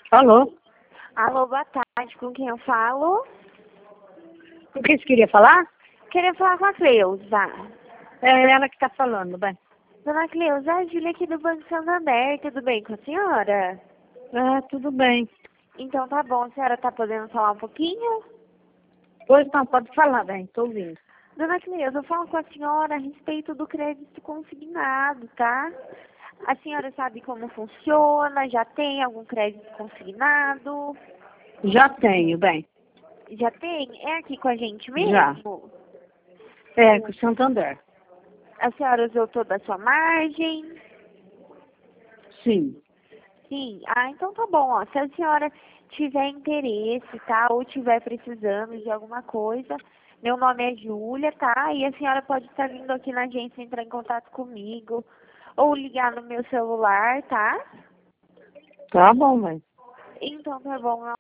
Alô? Alô, boa tarde. Com quem eu falo? O que você queria falar? Queria falar com a Cleusa. É ela que está falando, bem. Dona Cleusa, a Júlia aqui do Banco Santander. Tudo bem com a senhora? Tudo bem. Então tá bom. A senhora tá podendo falar um pouquinho? Pois não, pode falar, bem, estou ouvindo. Dona Cleusa, eu falo com a senhora a respeito do crédito consignado, tá? A senhora sabe como funciona? Já tem algum crédito consignado? Já tenho, bem. Já tem? É aqui com a gente Já. mesmo? Com o Santander. A senhora usou toda a sua margem? Sim. Sim. Ah, então tá bom, ó. Se a senhora tiver interesse, tá? Ou tiver precisando de alguma coisa, meu nome é Júlia, tá? E a senhora pode estar vindo aqui na agência entrar em contato comigo ou ligar no meu celular, tá? Tá bom, bem. Então tá bom.